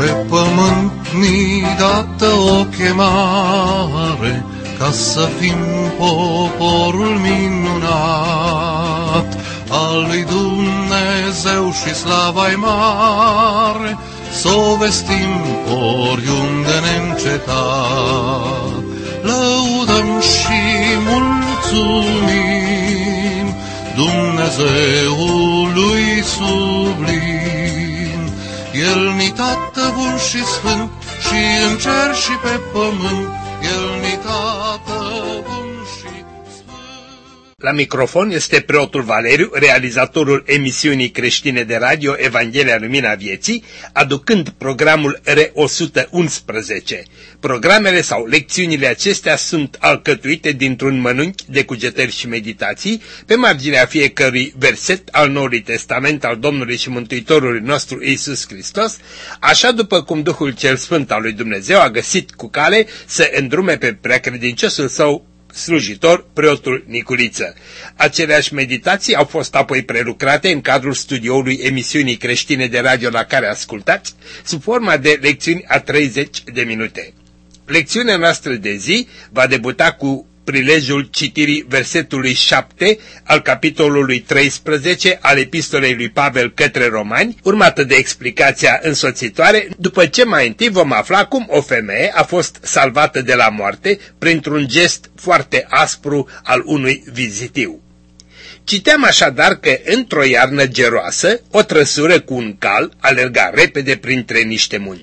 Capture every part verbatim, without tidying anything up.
Pe pământ ni dată o chemare, ca să fim poporul minunat al lui Dumnezeu și slava-i mare, s-o vestim oriunde neîncetat. Lăudăm și mulțumim Dumnezeului sublim. El-ni Tată bun și sfânt, și în cer și pe pământ, El-ni Tată bun și sfânt. La microfon este preotul Valeriu, realizatorul emisiunii creștine de radio Evanghelia Lumina Vieții, aducând programul R o sută unsprezece. Programele sau lecțiunile acestea sunt alcătuite dintr-un mănânchi de cugetări și meditații pe marginea fiecărui verset al Noului Testament al Domnului și Mântuitorului nostru Iisus Hristos, așa după cum Duhul cel Sfânt al lui Dumnezeu a găsit cu cale să îndrume pe preacredinciosul său slujitor, preotul Niculiță. Aceleași meditații au fost apoi prelucrate în cadrul studioului emisiunii creștine de radio la care ascultați, sub forma de lecțiuni a treizeci de minute. Lecțiunea noastră de zi va debuta cu prilejul citirii versetului șapte al capitolului treisprezece al epistolei lui Pavel către Romani, urmată de explicația însoțitoare, după ce mai întâi vom afla cum o femeie a fost salvată de la moarte printr-un gest foarte aspru al unui vizitiu. Citeam așadar că într-o iarnă geroasă, o trăsură cu un cal alerga repede printre niște munți.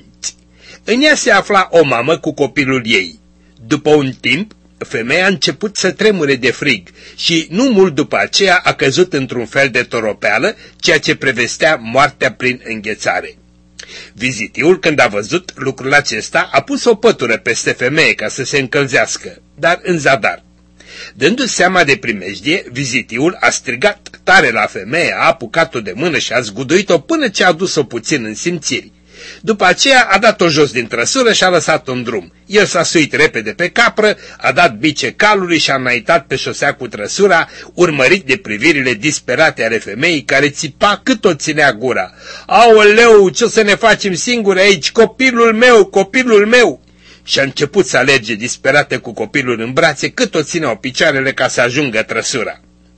În ea se afla o mamă cu copilul ei. După un timp, femeia a început să tremure de frig și nu mult după aceea a căzut într-un fel de toropeală, ceea ce prevestea moartea prin înghețare. Vizitiul, când a văzut lucrul acesta, a pus o pătură peste femeie ca să se încălzească, dar în zadar. Dându-și seama de primejdie, vizitiul a strigat tare la femeie, a apucat-o de mână și a zguduit-o până ce a dus-o puțin în simțiri. După aceea a dat-o jos din trăsură și a lăsat-o în drum. El s-a suit repede pe capră, a dat bice calului și a înaintat pe șosea cu trăsura, urmărit de privirile disperate ale femeii care țipa cât o ținea gura. Aoleu, ce o să ne facem singuri aici? Copilul meu, copilul meu! Și a început să alerge disperată cu copilul în brațe cât o țineau picioarele ca să ajungă trăsura.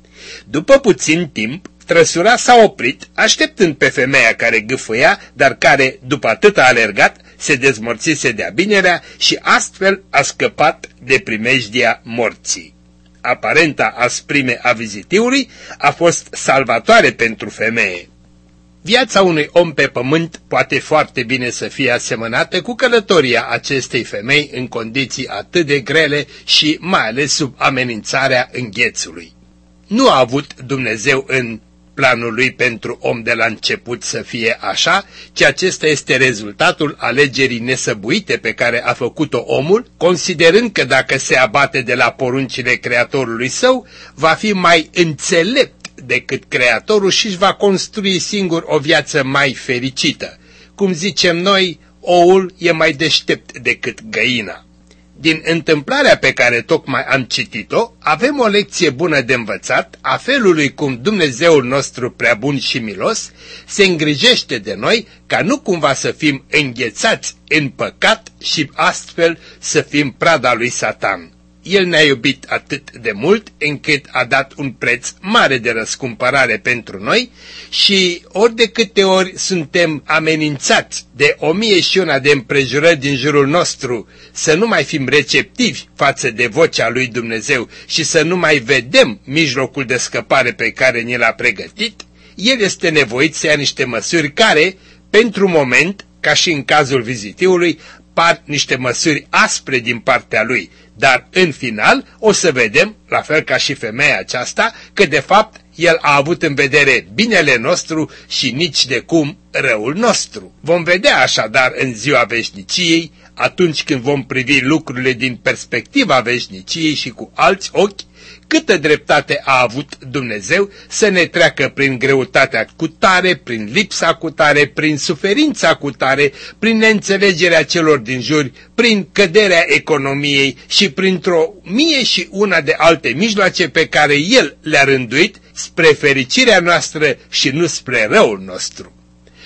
După puțin timp, trăsura s-a oprit, așteptând pe femeia care gâfâia, dar care, după atât a alergat, se dezmorțise de-a binerea și astfel a scăpat de primejdia morții. Aparenta asprime a vizitiului a fost salvatoare pentru femeie. Viața unui om pe pământ poate foarte bine să fie asemănată cu călătoria acestei femei în condiții atât de grele și mai ales sub amenințarea înghețului. Nu a avut Dumnezeu în planul lui pentru om de la început să fie așa, ci acesta este rezultatul alegerii nesăbuite pe care a făcut-o omul, considerând că dacă se abate de la poruncile Creatorului său, va fi mai înțelept decât Creatorul și își va construi singur o viață mai fericită. Cum zicem noi, oul e mai deștept decât găina. Din întâmplarea pe care tocmai am citit-o, avem o lecție bună de învățat a felului cum Dumnezeul nostru prea bun și milos se îngrijește de noi ca nu cumva să fim înghețați în păcat și astfel să fim prada lui Satan. El ne-a iubit atât de mult încât a dat un preț mare de răscumpărare pentru noi și ori de câte ori suntem amenințați de o mie și una de împrejurări din jurul nostru să nu mai fim receptivi față de vocea lui Dumnezeu și să nu mai vedem mijlocul de scăpare pe care ni l-a pregătit, El este nevoit să ia niște măsuri care, pentru moment, ca și în cazul vizitiului, par niște măsuri aspre din partea lui, dar în final o să vedem, la fel ca și femeia aceasta, că de fapt el a avut în vedere binele nostru și nici de cum răul nostru. Vom vedea așadar în ziua veșniciei, atunci când vom privi lucrurile din perspectiva veșniciei și cu alți ochi, câtă dreptate a avut Dumnezeu să ne treacă prin greutatea cu tare, prin lipsa cu tare, prin suferința cu tare, prin neînțelegerea celor din jur, prin căderea economiei și printr-o mie și una de alte mijloace pe care El le-a rânduit spre fericirea noastră și nu spre răul nostru.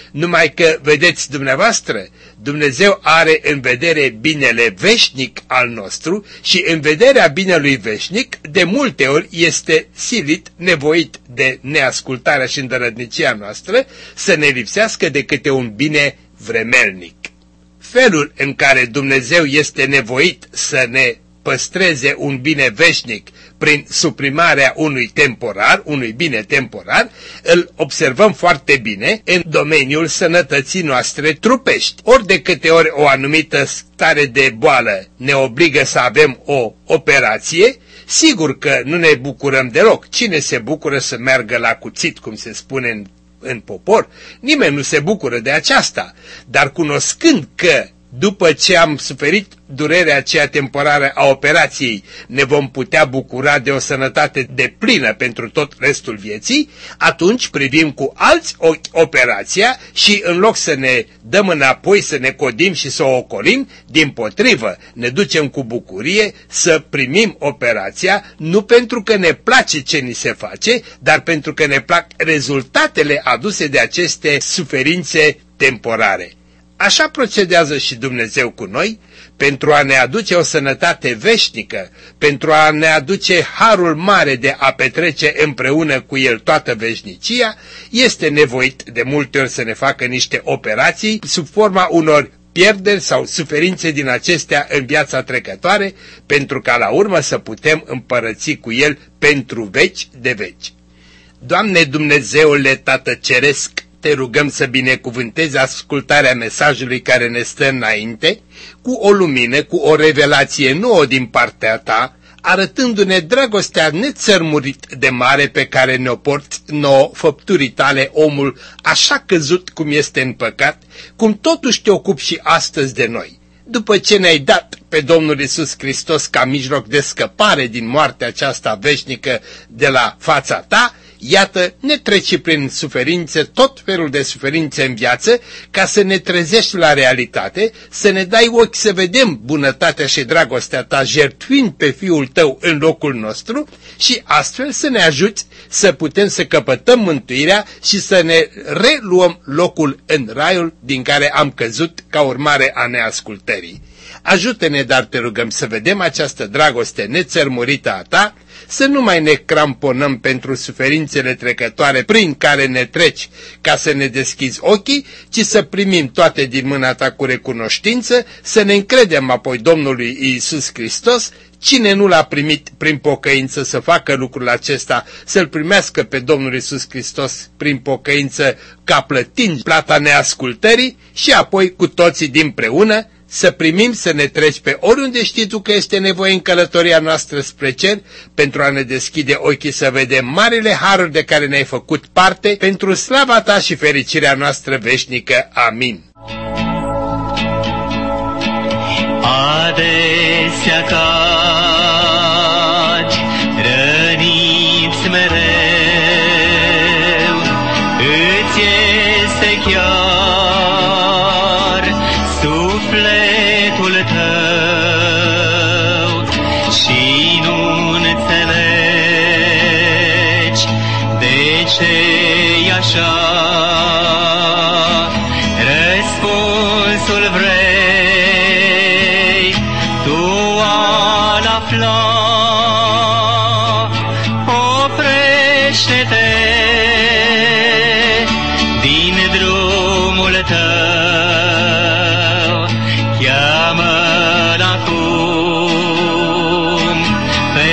Numai că, vedeți dumneavoastră, Dumnezeu are în vedere binele veșnic al nostru și în vederea binelui veșnic de multe ori este silit, nevoit de neascultarea și îndărătnicia noastră să ne lipsească de câte un bine vremelnic. Felul în care Dumnezeu este nevoit să ne păstreze un bine veșnic prin suprimarea unui temporar, unui bine temporar, îl observăm foarte bine în domeniul sănătății noastre trupești. Ori de câte ori o anumită stare de boală ne obligă să avem o operație, sigur că nu ne bucurăm deloc. Cine se bucură să meargă la cuțit, cum se spune în, în popor? Nimeni nu se bucură de aceasta, dar cunoscând că după ce am suferit durerea aceea temporară a operației, ne vom putea bucura de o sănătate deplină pentru tot restul vieții, atunci privim cu alți ochi operația și în loc să ne dăm înapoi, să ne codim și să o ocolim, dimpotrivă, ne ducem cu bucurie să primim operația, nu pentru că ne place ce ni se face, dar pentru că ne plac rezultatele aduse de aceste suferințe temporare. Așa procedează și Dumnezeu cu noi, pentru a ne aduce o sănătate veșnică, pentru a ne aduce harul mare de a petrece împreună cu El toată veșnicia, este nevoit de multe ori să ne facă niște operații sub forma unor pierderi sau suferințe din acestea în viața trecătoare, pentru ca la urmă să putem împărăți cu El pentru veci de veci. Doamne Dumnezeule Tată Ceresc, te rugăm să binecuvântezi ascultarea mesajului care ne stă înainte, cu o lumină, cu o revelație nouă din partea ta, arătându-ne dragostea nețărmurit de mare pe care ne-o porți nouă făpturii tale, omul așa căzut cum este în păcat, cum totuși te ocupi și astăzi de noi. După ce ne-ai dat pe Domnul Iisus Hristos ca mijloc de scăpare din moartea aceasta veșnică de la fața ta, iată, ne treci prin suferințe, tot felul de suferințe în viață, ca să ne trezești la realitate, să ne dai ochi să vedem bunătatea și dragostea ta jertfind pe Fiul tău în locul nostru și astfel să ne ajuți să putem să căpătăm mântuirea și să ne reluăm locul în raiul din care am căzut ca urmare a neascultării. Ajută-ne, dar te rugăm, să vedem această dragoste nețărmurită a ta, să nu mai ne cramponăm pentru suferințele trecătoare prin care ne treci ca să ne deschizi ochii, ci să primim toate din mâna ta cu recunoștință, să ne încredem apoi Domnului Iisus Hristos. Cine nu l-a primit prin pocăință să facă lucrul acesta, să-L primească pe Domnul Iisus Hristos prin pocăință ca plătind plata neascultării și apoi cu toții dinpreună să primim, să ne treci pe oriunde știi tu că este nevoie în călătoria noastră spre cer, pentru a ne deschide ochii să vedem marile haruri de care ne-ai făcut parte, pentru slava ta și fericirea noastră veșnică. Amin. Adesea caci, răniți mereu, îți este chiar sufletul tău și nu înțelegi de ce-i așa. Răspunsul vrei tu a-l afla, oprește-te din drumul tău, cheamă-l acum pe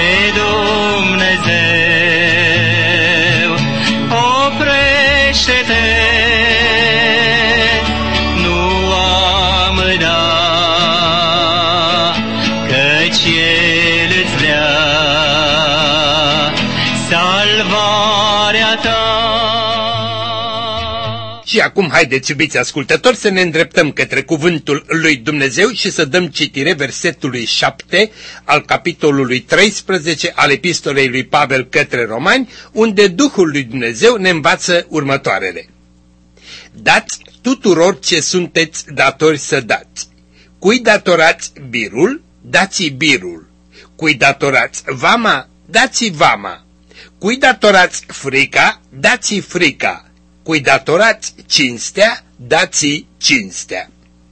Dumnezeu, oprește-te, nu amâna, căci El îți vrea salvarea ta. Și acum haideți, iubiți ascultători, să ne îndreptăm către cuvântul lui Dumnezeu și să dăm citire versetului șapte al capitolului treisprezece al epistolei lui Pavel către Romani, unde Duhul lui Dumnezeu ne învață următoarele. Dați tuturor ce sunteți datori să dați. Cui datorați birul, dați-i birul. Cui datorați vama, dați-i vama. Cui datorați frica, dați-i frica. Cui datorați cinstea, dați-i cinstea.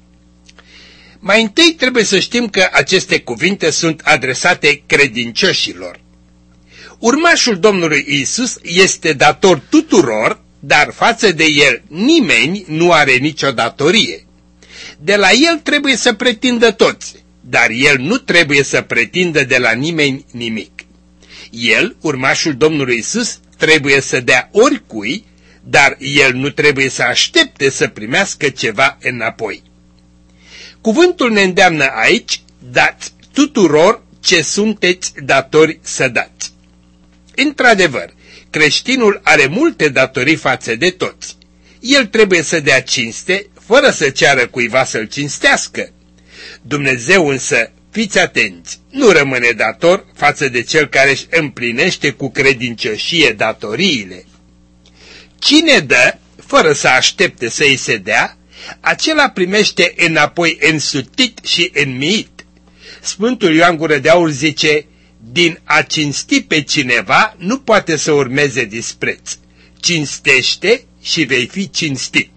Mai întâi trebuie să știm că aceste cuvinte sunt adresate credincioșilor. Urmașul Domnului Iisus este dator tuturor, dar față de el nimeni nu are nicio datorie. De la el trebuie să pretindă toți, dar el nu trebuie să pretindă de la nimeni nimic. El, urmașul Domnului Iisus, trebuie să dea oricui, dar el nu trebuie să aștepte să primească ceva înapoi. Cuvântul ne îndeamnă aici, dați tuturor ce sunteți datori să dați. Într-adevăr, creștinul are multe datorii față de toți. El trebuie să dea cinste, fără să ceară cuiva să-l cinstească. Dumnezeu însă, fiți atenți, nu rămâne dator față de cel care își împlinește cu credincioșie datoriile. Cine dă, fără să aștepte să îi se dea, acela primește înapoi însutit și înmiit. Sfântul Ioan Gură de Aur zice, din a cinsti pe cineva nu poate să urmeze dispreț. Cinstește și vei fi cinstit.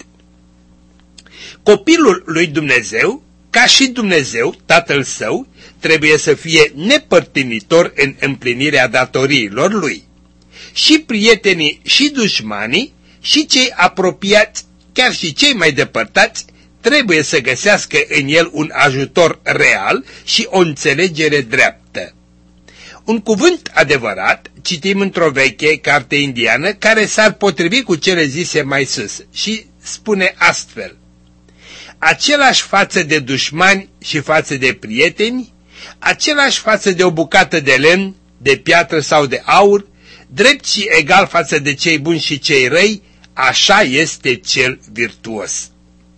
Copilul lui Dumnezeu, ca și Dumnezeu, Tatăl Său, trebuie să fie nepărtinitor în împlinirea datoriilor lui. Și prietenii și dușmanii, și cei apropiați, chiar și cei mai depărtați, trebuie să găsească în el un ajutor real și o înțelegere dreaptă. Un cuvânt adevărat citim într-o veche carte indiană care s-ar potrivi cu cele zise mai sus și spune astfel: același față de dușmani și față de prieteni, același față de o bucată de lemn, de piatră sau de aur, drept și egal față de cei buni și cei răi, așa este cel virtuos.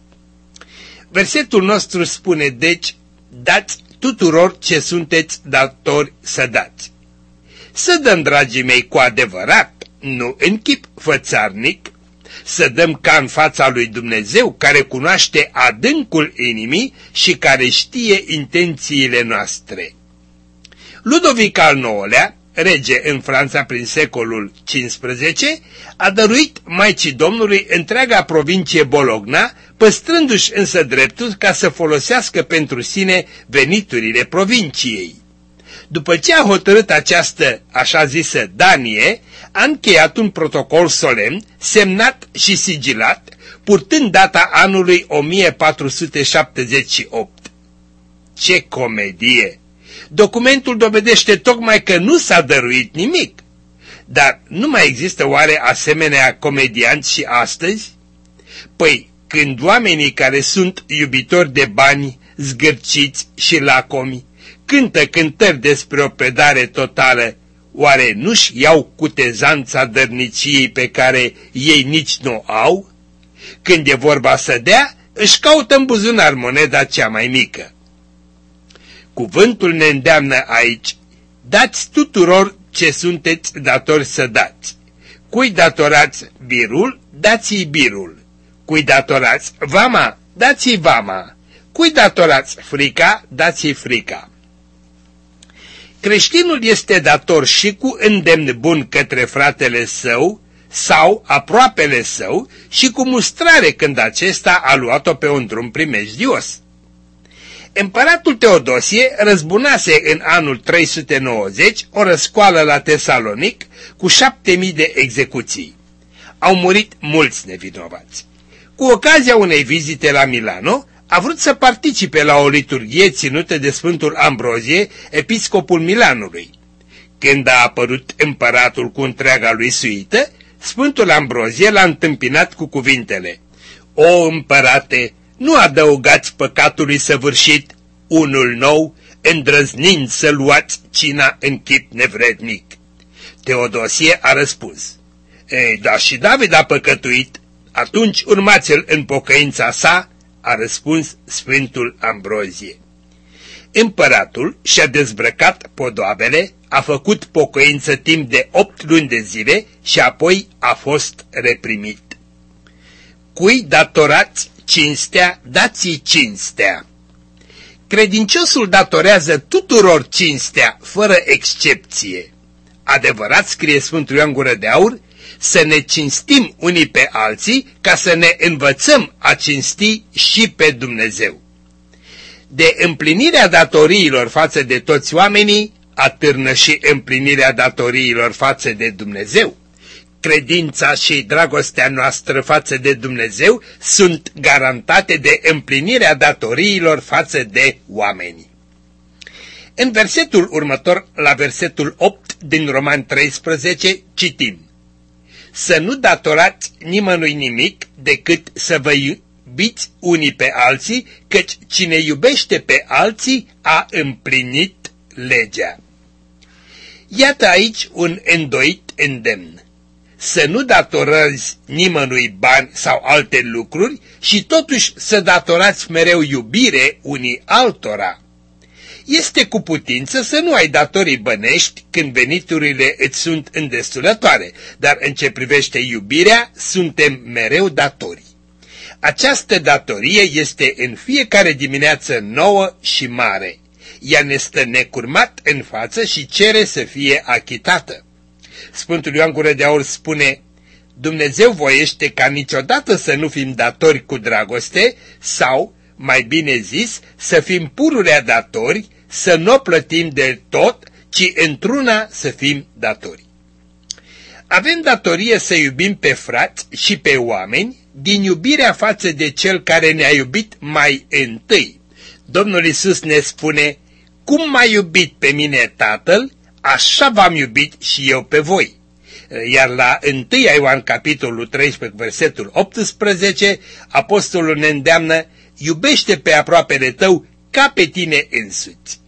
Versetul nostru spune deci, dați tuturor ce sunteți datori să dați. Să dăm, dragii mei, cu adevărat, nu în chip fățarnic, să dăm ca în fața lui Dumnezeu, care cunoaște adâncul inimii și care știe intențiile noastre. Ludovic al nouălea, rege în Franța prin secolul cincisprezece, a dăruit Maicii Domnului întreaga provincie Bologna, păstrându-și însă dreptul ca să folosească pentru sine veniturile provinciei. După ce a hotărât această așa zisă danie, a încheiat un protocol solemn, semnat și sigilat, purtând data anului o mie patru sute șaptezeci și opt. Ce comedie! Documentul dovedește tocmai că nu s-a dăruit nimic. Dar nu mai există oare asemenea comedianți și astăzi? Păi, când oamenii care sunt iubitori de bani, zgârciți și lacomi, cântă cântări despre o predare totală, oare nu-și iau cutezanța dărniciei pe care ei nici nu au? Când e vorba să dea, își caută în buzunar moneda cea mai mică. Cuvântul ne îndeamnă aici, dați tuturor ce sunteți datori să dați. Cui datorați birul, dați-i birul. Cui datorați vama, dați-i vama. Cui datorați frica, dați-i frica. Creștinul este dator și cu îndemn bun către fratele său sau aproapele său și cu mustrare când acesta a luat-o pe un drum primejdios. Împăratul Teodosie răzbunase în anul trei sute nouăzeci o răscoală la Tesalonic cu șapte mii de execuții. Au murit mulți nevinovați. Cu ocazia unei vizite la Milano, a vrut să participe la o liturghie ținută de Sfântul Ambrozie, episcopul Milanului. Când a apărut împăratul cu întreaga lui suită, Sfântul Ambrozie l-a întâmpinat cu cuvintele: O împărate, nu adăugați păcatului săvârșit unul nou, îndrăznind să luați cina în chip nevrednic. Teodosie a răspuns: Ei, da, și David a păcătuit, atunci urmați-l în pocăința sa, a răspuns Sfântul Ambrozie. Împăratul și-a dezbrăcat podoabele, a făcut pocăință timp de opt luni de zile și apoi a fost reprimit. Cui datorați cinstea, dați-i cinstea. Credinciosul datorează tuturor cinstea, fără excepție. Adevărat, scrie Sfântul Ioan Gură de Aur, să ne cinstim unii pe alții ca să ne învățăm a cinsti și pe Dumnezeu. De împlinirea datoriilor față de toți oamenii atârnă și împlinirea datoriilor față de Dumnezeu. Credința și dragostea noastră față de Dumnezeu sunt garantate de împlinirea datoriilor față de oameni. În versetul următor, la versetul opt din Romani treisprezece, citim: să nu datorați nimănui nimic decât să vă iubiți unii pe alții, căci cine iubește pe alții a împlinit legea. Iată aici un îndoit îndemn. Să nu datorezi nimănui bani sau alte lucruri și totuși să datorați mereu iubire unii altora. Este cu putință să nu ai datorii bănești când veniturile îți sunt îndestulătoare, dar în ce privește iubirea, suntem mereu datori. Această datorie este în fiecare dimineață nouă și mare. Ea ne stă necurmat în față și cere să fie achitată. Sfântul Ioan Gură de Aur spune: Dumnezeu voiește ca niciodată să nu fim datori cu dragoste sau, mai bine zis, să fim pururea datori, să nu o plătim de tot, ci într-una să fim datori. Avem datorie să iubim pe frați și pe oameni din iubirea față de Cel care ne-a iubit mai întâi. Domnul Iisus ne spune: cum m-a iubit pe mine Tatăl, așa v-am iubit și eu pe voi. Iar la întâi Ioan capitolul treisprezece, versetul optsprezece, apostolul ne îndeamnă: iubește pe aproapele tău ca pe tine însuți.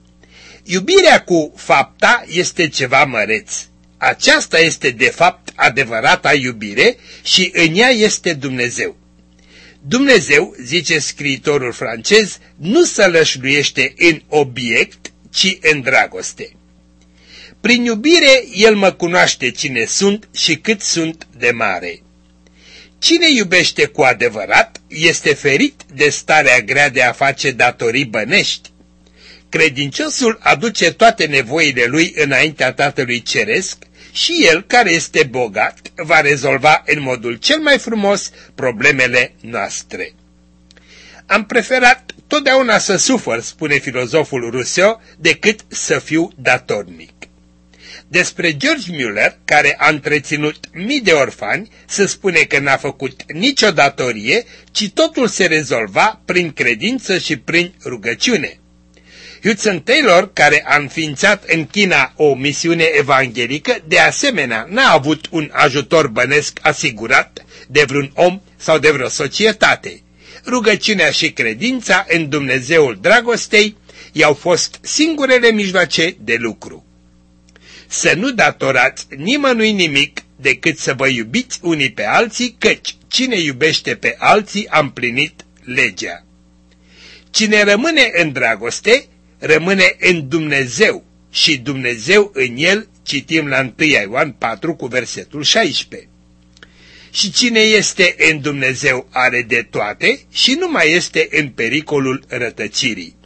Iubirea cu fapta este ceva măreț. Aceasta este de fapt adevărata iubire și în ea este Dumnezeu. Dumnezeu, zice scriitorul francez, nu se lășluiește în obiect, ci în dragoste. Prin iubire El mă cunoaște cine sunt și cât sunt de mare. Cine iubește cu adevărat este ferit de starea grea de a face datorii bănești. Credinciosul aduce toate nevoile lui înaintea Tatălui Ceresc și El, care este bogat, va rezolva în modul cel mai frumos problemele noastre. Am preferat totdeauna să sufăr, spune filozoful Rousseau, decât să fiu datornic. Despre George Müller, care a întreținut mii de orfani, se spune că n-a făcut nicio datorie, ci totul se rezolva prin credință și prin rugăciune. Hudson Taylor, care a înființat în China o misiune evanghelică, de asemenea n-a avut un ajutor bănesc asigurat de vreun om sau de vreo societate. Rugăciunea și credința în Dumnezeul dragostei i-au fost singurele mijloace de lucru. Să nu datorați nimănui nimic decât să vă iubiți unii pe alții, căci cine iubește pe alții a împlinit legea. Cine rămâne în dragoste, rămâne în Dumnezeu și Dumnezeu în el, citim la întâi Ioan patru cu versetul șaisprezece. Și cine este în Dumnezeu are de toate și nu mai este în pericolul rătăcirii.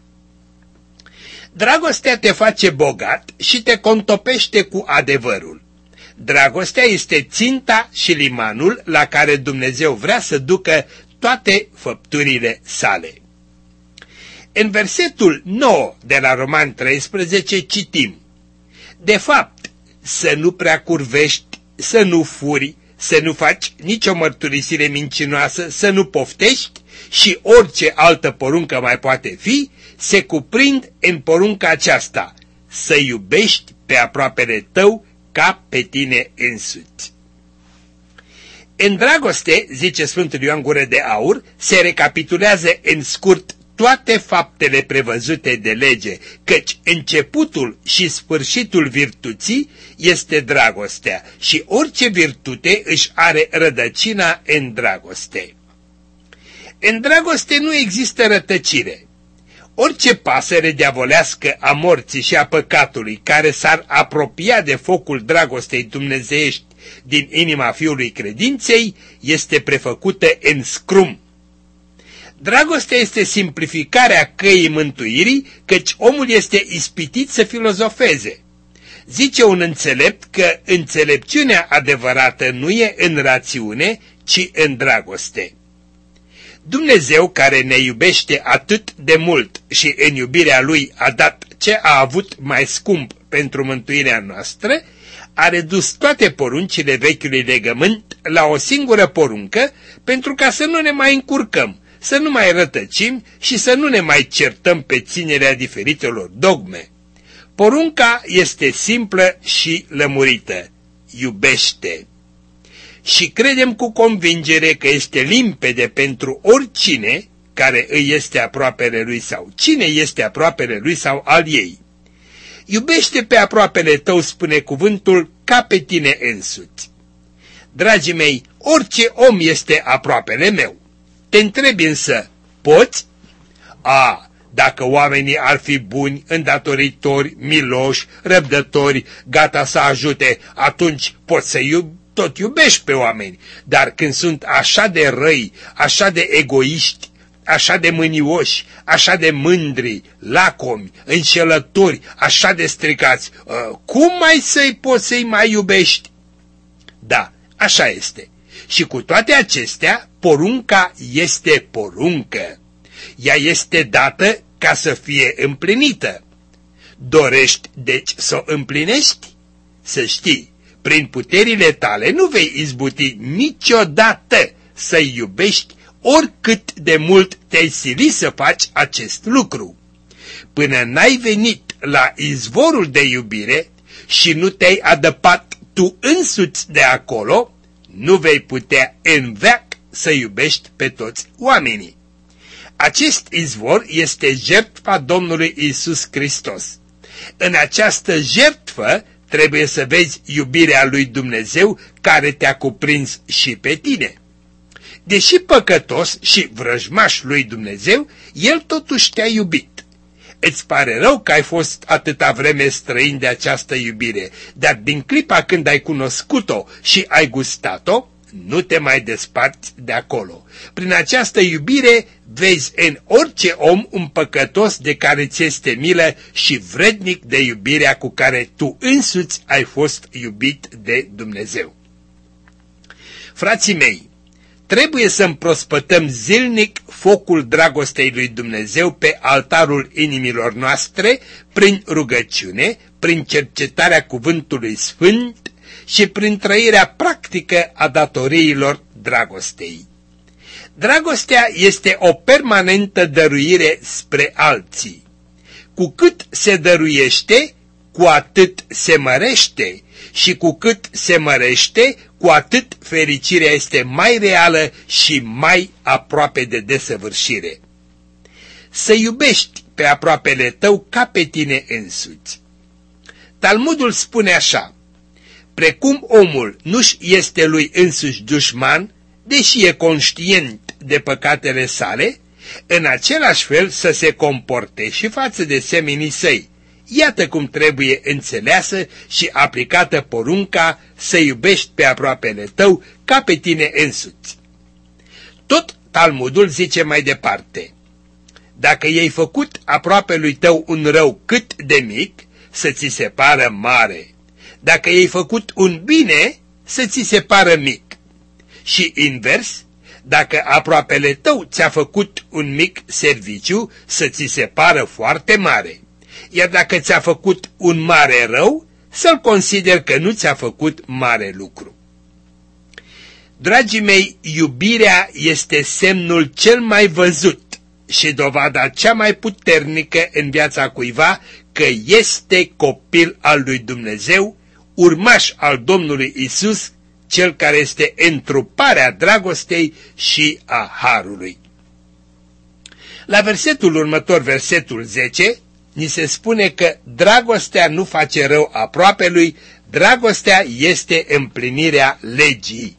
Dragostea te face bogat și te contopește cu adevărul. Dragostea este ținta și limanul la care Dumnezeu vrea să ducă toate făpturile sale. În versetul nouă de la Romani treisprezece citim: de fapt, să nu prea curvești, să nu furi, să nu faci nicio mărturisire mincinoasă, să nu poftești și orice altă poruncă mai poate fi, se cuprind în porunca aceasta: să iubești pe aproapele tău ca pe tine însuți. În dragoste, zice Sfântul Ioan Gură de Aur, se recapitulează în scurt toate faptele prevăzute de lege, căci începutul și sfârșitul virtuții este dragostea și orice virtute își are rădăcina în dragoste. În dragoste nu există rătăcire. Orice pasăre diavolească a morții și a păcatului care s-ar apropia de focul dragostei dumnezeiești din inima fiului credinței este prefăcută în scrum. Dragostea este simplificarea căii mântuirii, căci omul este ispitit să filozofeze. Zice un înțelept că înțelepciunea adevărată nu e în rațiune, ci în dragoste. Dumnezeu, care ne iubește atât de mult și în iubirea Lui a dat ce a avut mai scump pentru mântuirea noastră, a redus toate poruncile vechiului legământ la o singură poruncă, pentru ca să nu ne mai încurcăm, să nu mai rătăcim și să nu ne mai certăm pe ținerea diferitelor dogme. Porunca este simplă și lămurită: iubește. Și credem cu convingere că este limpede pentru oricine care îi este aproapele lui sau cine este aproapele lui sau al ei. Iubește pe aproapele tău, spune cuvântul, ca pe tine însuți. Dragii mei, orice om este aproapele meu. Te întrebi însă, poți? A, dacă oamenii ar fi buni, îndatoritori, miloși, răbdători, gata să ajute, atunci poți să iubi. Tot iubești pe oameni, dar când sunt așa de răi, așa de egoiști, așa de mânioși, așa de mândri, lacomi, înșelători, așa de stricați, cum mai să-i poți să-i mai iubești? Da, așa este. Și cu toate acestea, porunca este poruncă. Ea este dată ca să fie împlinită. Dorești, deci, să o împlinești? Să știi, prin puterile tale nu vei izbuti niciodată să-i iubești, oricât de mult te-ai sili să faci acest lucru. Până n-ai venit la izvorul de iubire și nu te-ai adăpat tu însuți de acolo, nu vei putea în veac să iubești pe toți oamenii. Acest izvor este jertfa Domnului Iisus Hristos. În această jertfă trebuie să vezi iubirea lui Dumnezeu care te-a cuprins și pe tine. Deși păcătos și vrăjmaș lui Dumnezeu, El totuși te-a iubit. Îți pare rău că ai fost atâta vreme străin de această iubire, dar din clipa când ai cunoscut-o și ai gustat-o, nu te mai desparți de acolo. Prin această iubire vezi în orice om un păcătos de care ți este milă și vrednic de iubirea cu care tu însuți ai fost iubit de Dumnezeu. Frații mei, trebuie să împrospătăm zilnic focul dragostei lui Dumnezeu pe altarul inimilor noastre prin rugăciune, prin cercetarea cuvântului sfânt și prin trăirea practică a datoriilor dragostei. Dragostea este o permanentă dăruire spre alții. Cu cât se dăruiește, cu atât se mărește și cu cât se mărește, cu atât fericirea este mai reală și mai aproape de desăvârșire. Să iubești pe aproapele tău ca pe tine însuți. Talmudul spune așa: precum omul nu-și este lui însuși dușman, deși e conștient de păcatele sale, în același fel să se comporte și față de semenii săi. Iată cum trebuie înțeleasă și aplicată porunca să iubești pe aproapele tău ca pe tine însuți. Tot Talmudul zice mai departe: dacă i-ai făcut aproapelui tău un rău cât de mic, să ți se pară mare. Dacă i-ai făcut un bine, să ți se pară mic. Și invers, dacă aproapele tău ți-a făcut un mic serviciu, să ți se pară foarte mare. Iar dacă ți-a făcut un mare rău, să-l consider că nu ți-a făcut mare lucru. Dragii mei, iubirea este semnul cel mai văzut și dovada cea mai puternică în viața cuiva că este copil al lui Dumnezeu, urmaș al Domnului Isus, cel care este întruparea dragostei și a harului. La versetul următor, versetul zece, ni se spune că dragostea nu face rău aproapelui, dragostea este împlinirea legii.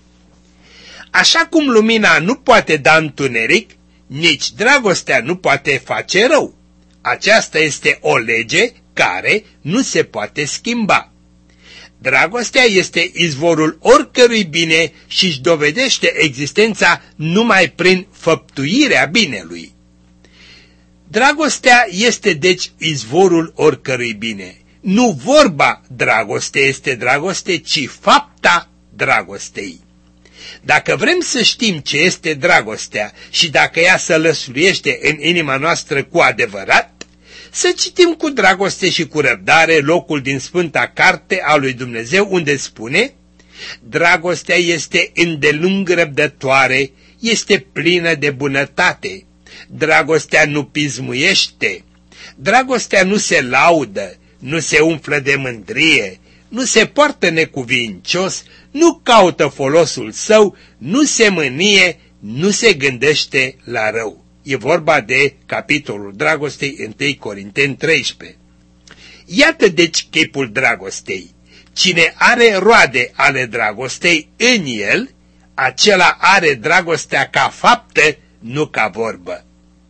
Așa cum lumina nu poate da întuneric, nici dragostea nu poate face rău. Aceasta este o lege care nu se poate schimba. Dragostea este izvorul oricărui bine și își dovedește existența numai prin făptuirea binelui. Dragostea este deci izvorul oricărui bine. Nu vorba dragoste este dragoste, ci fapta dragostei. Dacă vrem să știm ce este dragostea și dacă ea se lăsluiește în inima noastră cu adevărat, să citim cu dragoste și cu răbdare locul din Sfânta Carte a lui Dumnezeu unde spune: dragostea este îndelung răbdătoare, este plină de bunătate, dragostea nu pismuiește, dragostea nu se laudă, nu se umflă de mândrie, nu se poartă necuvincios, nu caută folosul său, nu se mânie, nu se gândește la rău. E vorba de capitolul dragostei întâi Corinteni treisprezece. Iată deci chipul dragostei. Cine are roade ale dragostei în el, acela are dragostea ca faptă, nu ca vorbă.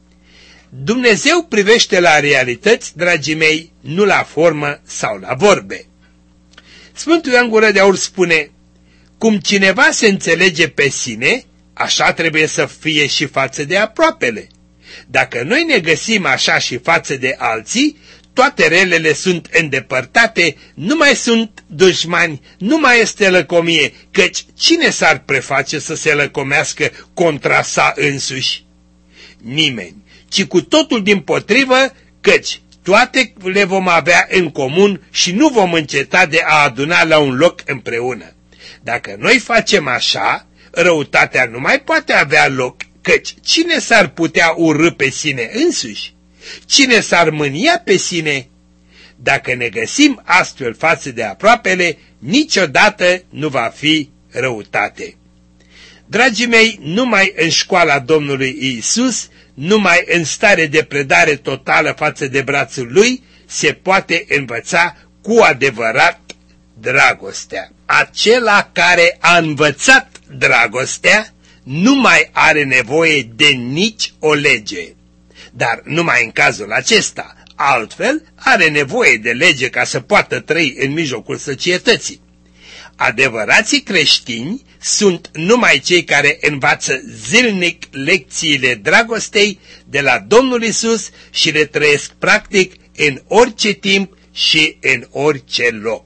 Dumnezeu privește la realități, dragii mei, nu la formă sau la vorbe. Sfântul Ioan Gură de Aur spune: cum cineva se înțelege pe sine, așa trebuie să fie și față de aproapele. Dacă noi ne găsim așa și față de alții, toate relele sunt îndepărtate, nu mai sunt dușmani, nu mai este lăcomie, căci cine s-ar preface să se lăcomească contra sa însuși? Nimeni, ci cu totul dimpotrivă, căci toate le vom avea în comun și nu vom înceta de a aduna la un loc împreună. Dacă noi facem așa, răutatea nu mai poate avea loc, căci cine s-ar putea urî pe sine însuși? Cine s-ar mânia pe sine? Dacă ne găsim astfel față de aproapele, niciodată nu va fi răutate. Dragii mei, numai în școala Domnului Iisus, numai în stare de predare totală față de brațul Lui, se poate învăța cu adevărat dragostea. Acela care a învățat dragostea nu mai are nevoie de nici o lege. Dar numai în cazul acesta, altfel are nevoie de lege ca să poată trăi în mijlocul societății. Adevărații creștini sunt numai cei care învață zilnic lecțiile dragostei de la Domnul Isus și le trăiesc practic în orice timp și în orice loc.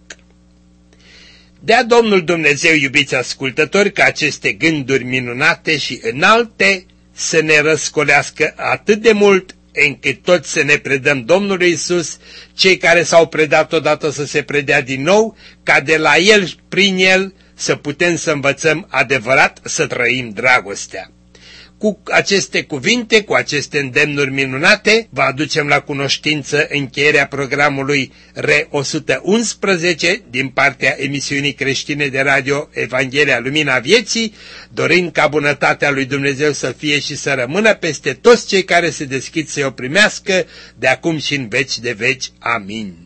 Dea Domnul Dumnezeu, iubiți ascultători, ca aceste gânduri minunate și înalte să ne răscolească atât de mult încât toți să ne predăm Domnului Isus, cei care s-au predat odată să se predea din nou, ca de la El, prin El, să putem să învățăm adevărat să trăim dragostea. Cu aceste cuvinte, cu aceste îndemnuri minunate, vă aducem la cunoștință încheierea programului R o sută unsprezece din partea emisiunii creștine de radio Evanghelia Lumina Vieții, dorind ca bunătatea lui Dumnezeu să fie și să rămână peste toți cei care se deschid să o primească, de acum și în veci de veci. Amin.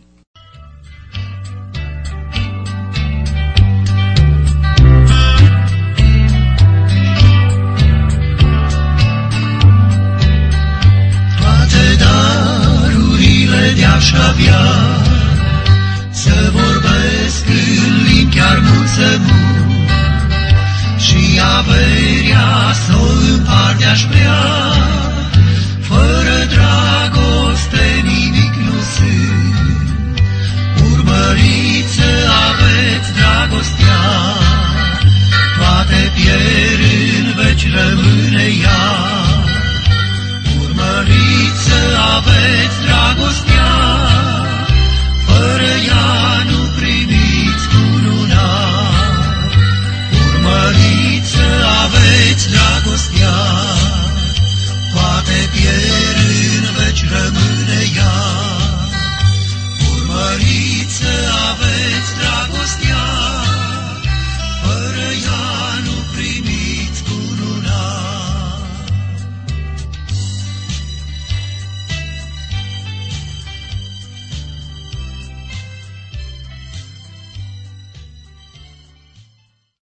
De-aș avea să vorbesc în limbi chiar mult să mult și averia să o împart de-aș vrea. Fără dragoste nimic nu sunt, urmăriți să aveți dragostea, toate pierd.